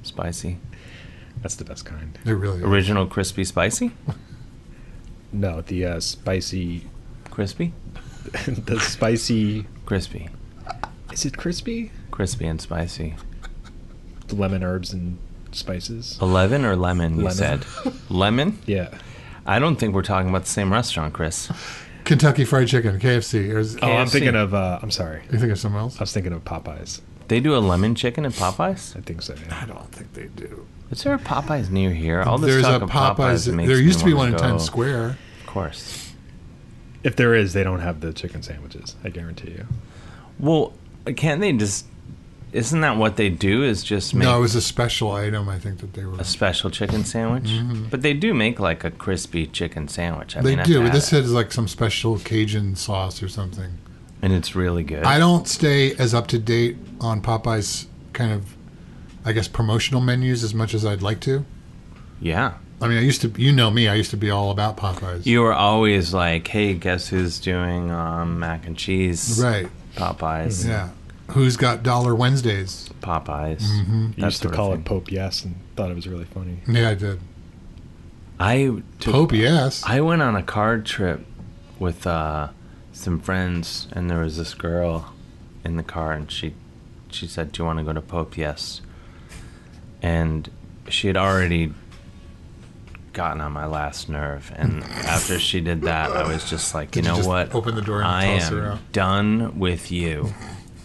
Spicy. That's the best kind. It really is. Original crispy spicy? No, the spicy, Crispy? the spicy. Crispy. Is it crispy? Crispy and spicy. The lemon, herbs, and spices. 11 or lemon, you Lemon. said? Lemon? Yeah. I don't think we're talking about the same restaurant, Chris. Kentucky Fried Chicken, KFC. Or is, Oh, I'm KFC. thinking of. I'm sorry. you think of something else? I was thinking of Popeyes. They do a lemon chicken at Popeyes? I think so. Yeah. I don't think they do. Is there a Popeyes near here? All this There's talk a of Popeyes Popeyes. makes There me used to be wanna one in go. Times Square. Of course. If there is, they don't have the chicken sandwiches. I guarantee you. Well, can't they just... Isn't that what they do, is just make No, it was a special item. I think that they were. a special chicken sandwich? But they do make like a crispy chicken sandwich. I They mean, I've do. had But this it. has like some special Cajun sauce or something. And it's really good. I don't stay as up to date on Popeye's kind of, I guess, promotional menus as much as I'd like to. Yeah. I mean, I used to, you know me, I used to be all about Popeyes. You were always like, hey, guess who's doing mac and cheese? Right. Popeyes. Yeah. Who's got Dollar Wednesdays? Popeyes. You That used to sort of call thing. it Pope Yes and thought it was really funny. Yeah, I did. I took, Pope, yes. I went on a card trip with some friends, and there was this girl in the car, and she said, "Do you want to go to Pope?" Yes. And she had already gotten on my last nerve, and after she did that, I was just like, Did you you know just what? open the door and I toss her am out? done with you.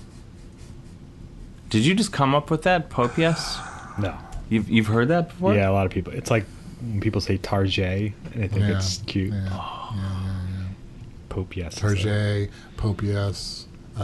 Did you just come up with that, Pope? Yes. No. You've heard that before? Yeah, a lot of people. It's like when people say Tarjay, and I think Yeah. it's cute. Yeah. Pope Yes. is Tarjay, Pope, yes.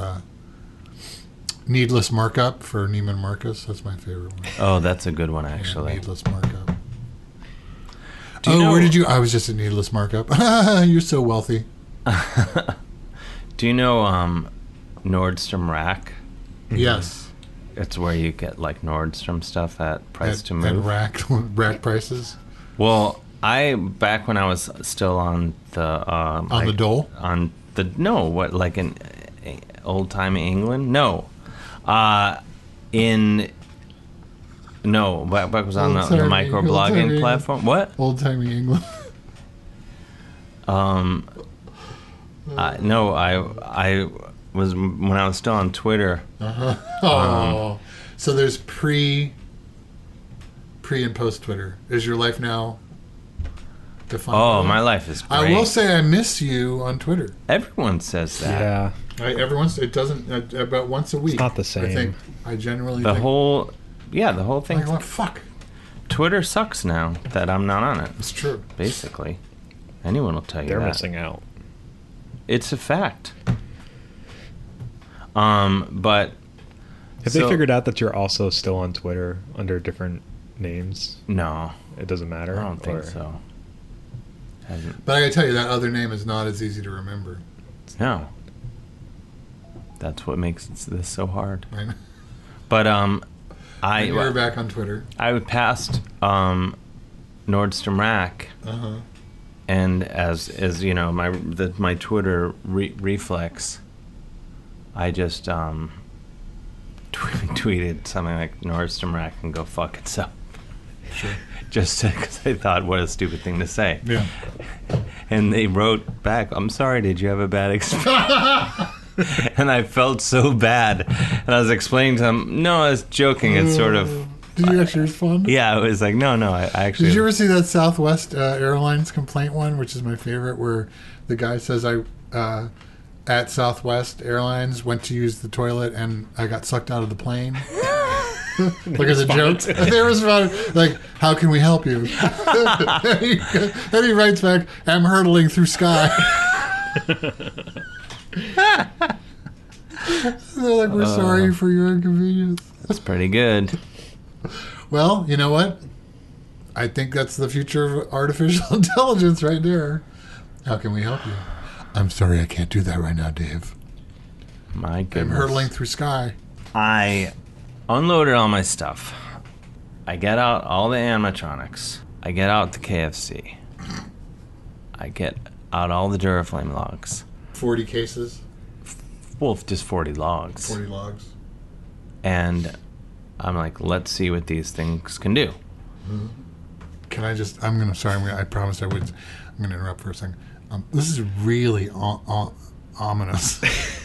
Needless Markup for Neiman Marcus. That's my favorite one. Oh, that's a good one, Yeah, actually. Needless Markup. Do you know- Where did you? I was just at Needless Markup. You're so wealthy. Do you know Nordstrom Rack? Yes. It's where you get like Nordstrom stuff at price At- to move. At rack prices. Well, back when I was still on the On the dole? on the like in old time England? No, back was on the Old-timey- microblogging old-timey- platform. What? Old timey England. No, I was when I was still on Twitter. Oh. So there's pre and post Twitter. Is your life now defined? Oh, by that? my life is great. I will say I miss you on Twitter. Everyone says that. Yeah. It doesn't about once a week. not the I same. think I generally The think, whole thing. like, what, fuck. Twitter sucks now that I'm not on it. It's true. Basically, anyone will tell you They're that. missing out. It's a fact. But Have they figured out that you're also still on Twitter under different names? no, It doesn't matter. I don't think Or- so. Hasn't. But I gotta tell you, that other name is not as easy to remember. No. That's what makes this so hard. Right? But You're back on Twitter. I passed Nordstrom Rack, Uh-huh. and as you know, my Twitter reflex, I just tweeted something like Nordstrom Rack can go fuck itself. Sure. Just because I thought, what a stupid thing to say. Yeah. And they wrote back, I'm sorry, did you have a bad experience? And I felt so bad. And I was explaining to them, no, I was joking. It's sort of, Did you actually respond? yeah, I was like, no, I actually. Did you ever see that Southwest Airlines complaint one, which is my favorite, where the guy says at Southwest Airlines went to use the toilet and I got sucked out of the plane? Like as a joke. They responded like, "How can we help you?" And he writes back, "I'm hurtling through sky." They're like, "We're sorry for your inconvenience." That's pretty good. Well, you know what? I think that's the future of artificial intelligence right there. How can we help you? I'm sorry, I can't do that right now, Dave. My I'm goodness. hurtling through sky. I unloaded all my stuff. I get out all the animatronics. I get out the KFC. I get out all the Duraflame logs. 40 cases, Well, just 40 logs. 40 logs. And I'm like, let's see what these things can do. Can I just? I promised I would. I'm going to interrupt for a second. This is really ominous.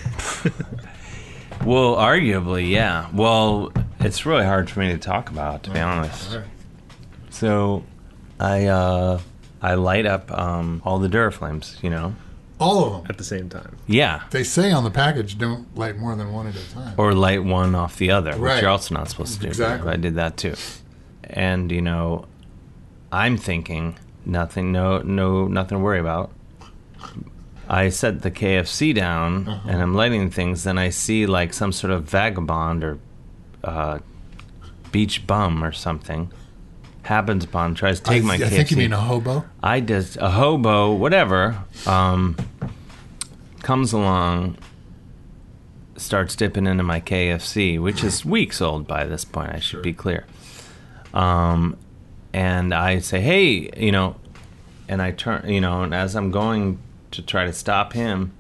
Well, arguably, yeah. Well, it's really hard for me to talk about, to be honest. All right. So, I light up all the Duraflames, you know? All of them. At the same time. Yeah. They say on the package, don't light more than one at a time. Or light one off the other, which Right. you're also not supposed to do. Exactly. But I did that too. And, you know, I'm thinking nothing to worry about. I set the KFC down and I'm lighting things, then I see like some sort of vagabond or beach bum or something happens upon, tries to take my KFC. I think you mean a hobo. I just, a hobo, whatever, comes along, starts dipping into my KFC, which is weeks old by this point, I should be clear. And I say, hey, you know, and I turn, you know, and as I'm going to try to stop him,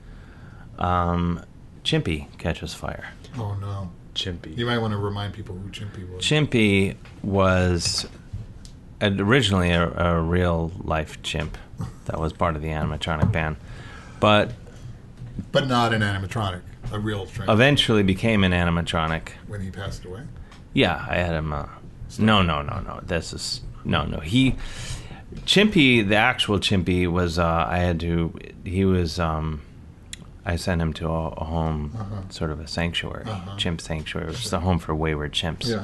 Chimpy catches fire. Oh no. Chimpy. You might want to remind people who Chimpy was. Chimpy was originally a real life chimp that was part of the animatronic band, but not an animatronic, a real train. eventually became an animatronic. When he passed away. Yeah, I had him. No. This is no. He Chimpy, the actual Chimpy was. I sent him to a home, sort of a sanctuary, chimp sanctuary, which is a home for wayward chimps. Yeah.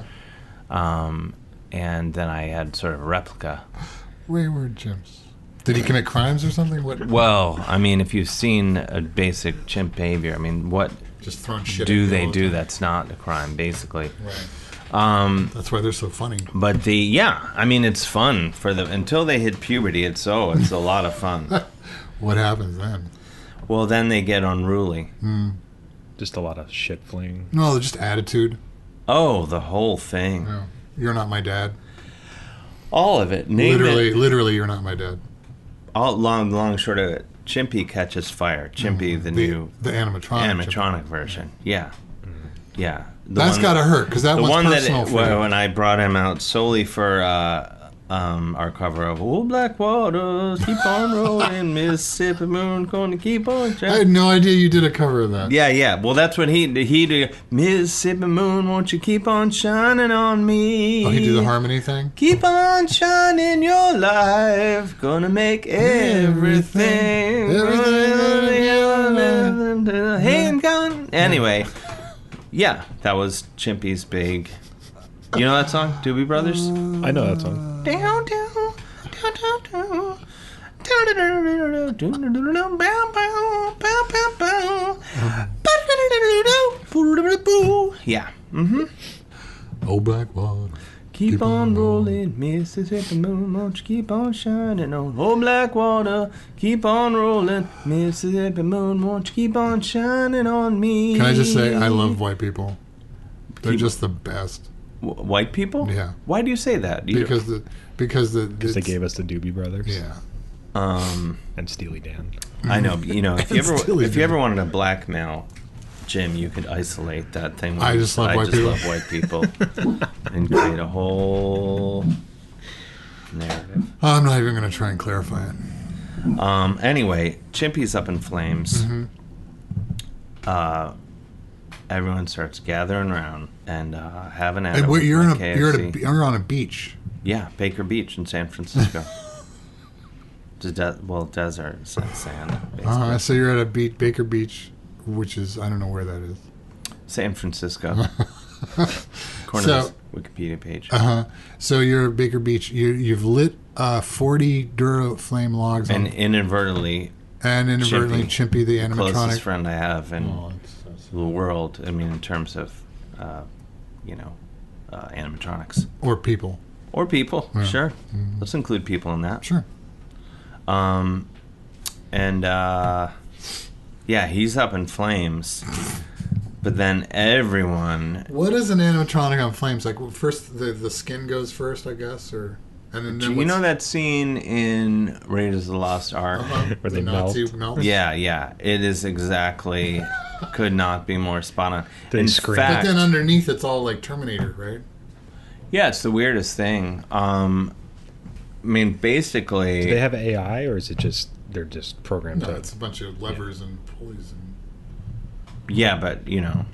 And then I had sort of a replica. Wayward chimps. Did he commit crimes or something? What? Well, I mean, if you've seen a basic chimp behavior, I mean, what Just throwing shit. do at they people do all the that's not a crime, basically? time. Right. That's why they're so funny. But I mean, it's fun for them until they hit puberty. It's a lot of fun. What happens then? Well, then they get unruly. Just a lot of shit fling. No, just attitude. Oh, the whole thing, No. You're not my dad. all of it. Name Literally, you're not my dad. all long and short of it. Chimpy catches fire. Chimpy, the new the animatronic version. Yeah, yeah. The That's one- got to hurt because that the one's one personal that for you. when I brought him out solely for our cover of "Old Black Waters, keep on rolling, Mississippi Moon, gonna keep on I shining." had no idea you did a cover of that. Yeah. Well, that's what he did. Mississippi Moon, won't you keep on shining on me? Oh, he did the harmony thing? Keep on shining your life, gonna make everything. Hand gun. Anyway, yeah, that was Chimpy's big. You know that song, Doobie Brothers? I know that song. Down, down, down, down, down. Yeah. Oh, black water. Keep on rolling, Mississippi Moon, won't you keep on shining on old black water? Keep on rolling, Mississippi Moon, won't you keep on shining on me? Can I just say, I love white people. They're just the best. White people? Yeah. Why do you say that? Because Because they gave us the Doobie Brothers. Yeah. And Steely Dan. I know, but, you know, if you Still ever wanted to blackmail Jim, you could isolate that thing. I just love white people. love white people, and create a whole narrative. I'm not even going to try and clarify it. Anyway, Chimpy's up in flames. Everyone starts gathering around and having at it. with You're my on KFC. you're on a beach. Yeah, Baker Beach in San Francisco. Desert, sand. Basically. So you're at a beach, Baker Beach, which is, I don't know where that is. San Francisco. According to this Wikipedia page. So you're at Baker Beach. You've lit 40 Duraflame logs And inadvertently, Chimpy the animatronic. closest friend I have in the world. I mean, in terms of, animatronics Or people. or people. Sure, let's include people in that. Sure. He's up in flames. But then everyone. What is an animatronic on flames? Like, first the skin goes first, I guess, or and then Do you know that scene in Raiders of the Lost Ark? Where they Nazi melt? Yeah. It is exactly. Could not be more spot on. They In scream. But fact, then underneath, it's all like Terminator, right? Yeah, it's the weirdest thing. I mean, basically, Do they have AI, or is it just they're just programmed No, to? it's a bunch of levers and pulleys. And yeah, but you know,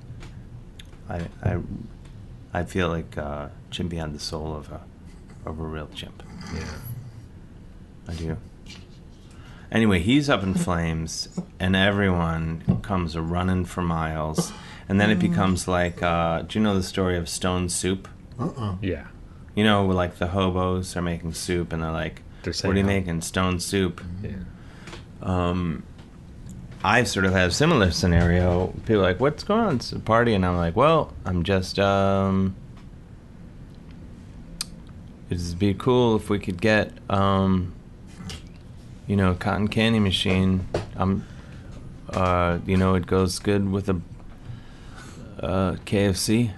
I feel like Chimpy had the soul of a real chimp. Yeah. I do. Anyway, he's up in flames, and everyone comes running for miles, and then it becomes like, do you know the story of Stone Soup? Yeah. You know, like the hobos are making soup, and they're like, They're "What are you saying, making? Stone soup." Yeah. I sort of had a similar scenario. People are like, "What's going on? It's a party," and I'm like, "Well, I'm just it'd be cool if we could get you know, a cotton candy machine. You know, it goes good with a KFC."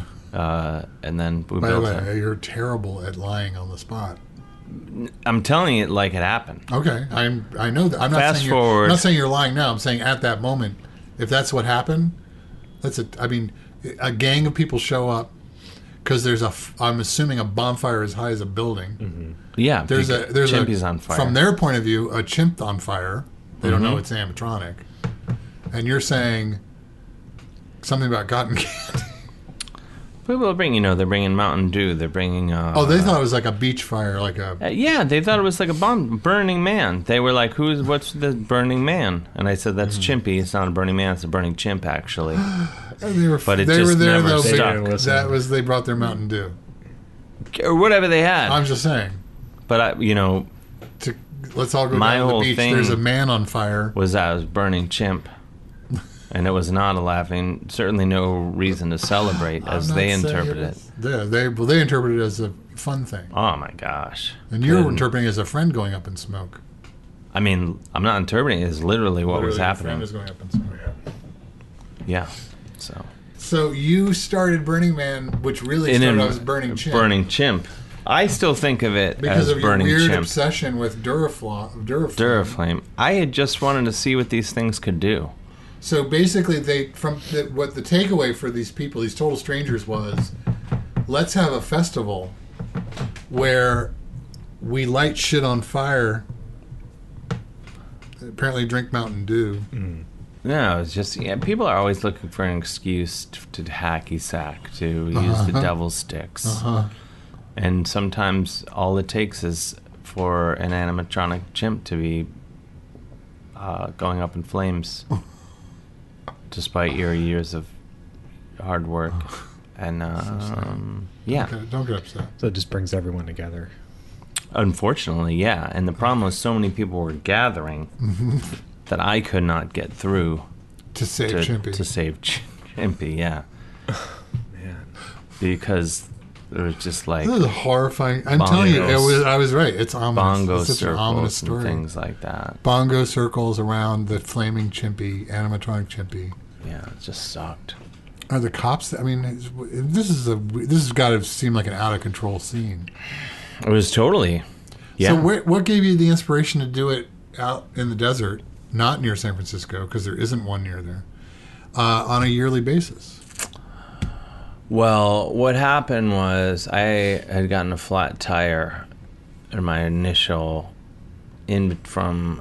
And then we by the built way, it. you're terrible at lying on the spot. I'm telling it like it happened. Okay, I know that. I'm not Fast saying forward. I'm not saying you're lying now. I'm saying at that moment, if that's what happened, that's it. I mean, a gang of people show up because there's I'm assuming a bonfire as high as a building. Yeah, There's Chimpy's on fire. From their point of view, a chimp on fire. They don't know it's animatronic, and you're saying something about cotton candy. People are bringing, they're bringing Mountain Dew. They're bringing. Oh, they thought it was like a beach fire, like a. Yeah, they thought it was like a Burning Man. They were like, what's the Burning Man? And I said, that's Chimpy. It's not a Burning Man. It's a burning chimp, actually. They were. But it they just were there never though. stuck. But that was they brought their Mountain Dew. Or whatever they had. I'm just saying. But, Let's all go My down to whole the beach. thing There's a man on fire. was that I was burning chimp. And it was not a laughing, certainly no reason to celebrate as I'm they not saying interpret it. was- they interpret it as a fun thing, Oh, my gosh. and you're Couldn't- interpreting it as a friend going up in smoke. I mean, I'm not interpreting it. It's literally what was Literally, your happening. friend is going up in smoke. Yeah. So. So you started Burning Man, which really started out as Burning Chimp. Burning chimp. I still think of it because as of your burning weird chimp. obsession with Duraflame. Duraflame. I had just wanted to see what these things could do. So basically, what the takeaway for these people, these total strangers, was, let's have a festival where we light shit on fire. Apparently, drink Mountain Dew. No, it's just people are always looking for an excuse to hacky sack, to use the devil sticks. And sometimes all it takes is for an animatronic chimp to be going up in flames, despite your years of hard work. And yeah, Don't get upset. So it just brings everyone together. unfortunately, yeah. And the problem was so many people were gathering that I could not get through To save Chimpy. to save Chimpy. Yeah, Man. because it was just like This is horrifying. I'm telling you, Bongos. I was right. It's ominous. bongo It's such an ominous circles and story. things like that. Bongo circles around the flaming Chimpy, animatronic Chimpy. Yeah, it just sucked. Are the cops? I mean, this has got to seem like an out of control scene. It was totally. Yeah. So what gave you the inspiration to do it out in the desert, not near San Francisco, because there isn't one near there, on a yearly basis? Well, what happened was I had gotten a flat tire in my initial from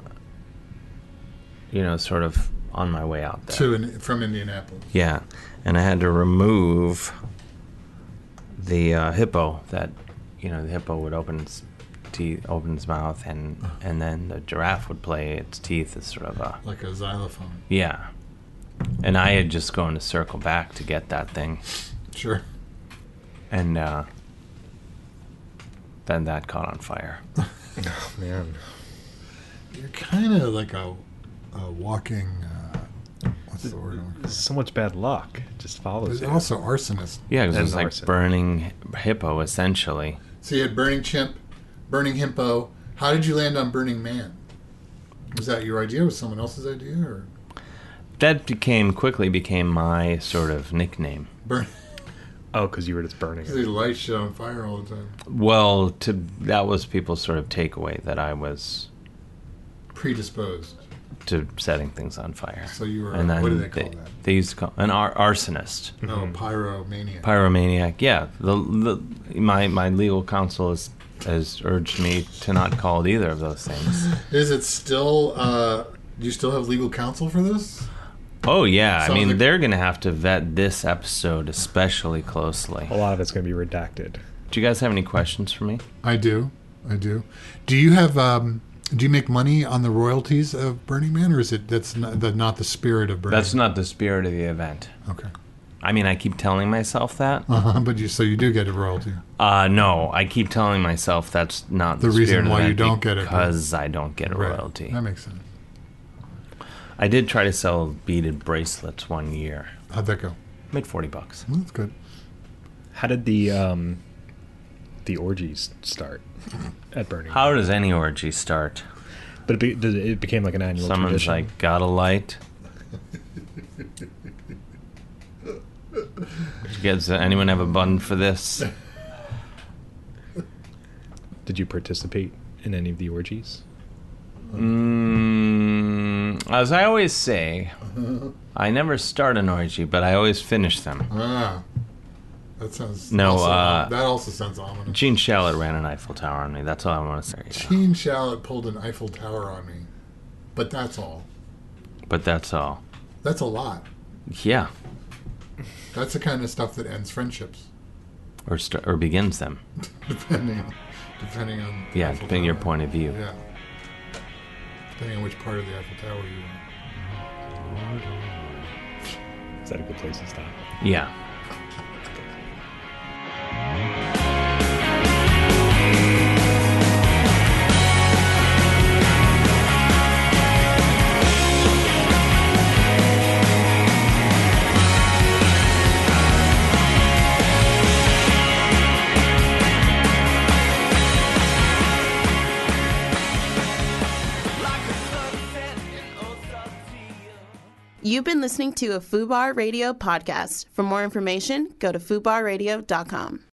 sort of on my way out there. From Indianapolis. Yeah, and I had to remove the hippo that the hippo would open its mouth, and then the giraffe would play its teeth as sort of a Like a xylophone. yeah. And I had just gone to circle back to get that thing, Sure. and then that caught on fire. Oh, man. You're kind of like a walking. What's the word? So much bad luck. It just follows There's you. also arsonist. Yeah, because it And was like arson. burning hippo essentially. So you had Burning Chimp, Burning Hippo. How did you land on Burning Man? Was that your idea? Was someone else's idea? Or That quickly became my sort of nickname. burn? Oh, because you were just burning Because it. they light shit on fire all the time. Well, that was people's sort of takeaway that I was Predisposed. to setting things on fire. So you were, And then what do they call that? They used to call an arsonist. No, pyromaniac. Pyromaniac, yeah. My legal counsel has urged me to not call it either of those things. Is it still, do you still have legal counsel for this? Oh, yeah. I Sounds mean, like- they're going to have to vet this episode especially closely. A lot of it's going to be redacted. Do you guys have any questions for me? I do. Do you have, do you make money on the royalties of Burning Man, or is it, that's not the spirit of Burning That's Man? not the spirit of the event. Okay. I mean, I keep telling myself that. But you do get a royalty. No, I keep telling myself that's not The the, reason spirit of why the you event don't get it, because I don't get a Right. royalty. That makes sense. I did try to sell beaded bracelets one year. How'd that go? Made $40. Well, that's good. How did the orgies start at Burning How Man? does any orgy start? But it became like an annual Someone's tradition. like, got a light? Does anyone have a button for this? Did you participate in any of the orgies? As I always say, I never start an orgy, but I always finish them. That sounds... No, that also sounds ominous. Gene Shalit ran an Eiffel Tower on me. That's all I want to say. Gene Shalit pulled an Eiffel Tower on me. But that's all. But that's all. That's a lot. Yeah. That's the kind of stuff that ends friendships. Or begins them. Depending on the Yeah, Eiffel depending on your Tower. point of view. Yeah. Depending on which part of the Eiffel Tower you are. Is that a good place to stop? Yeah. You've been listening to a FUBAR Radio podcast. For more information, go to FUBARradio.com.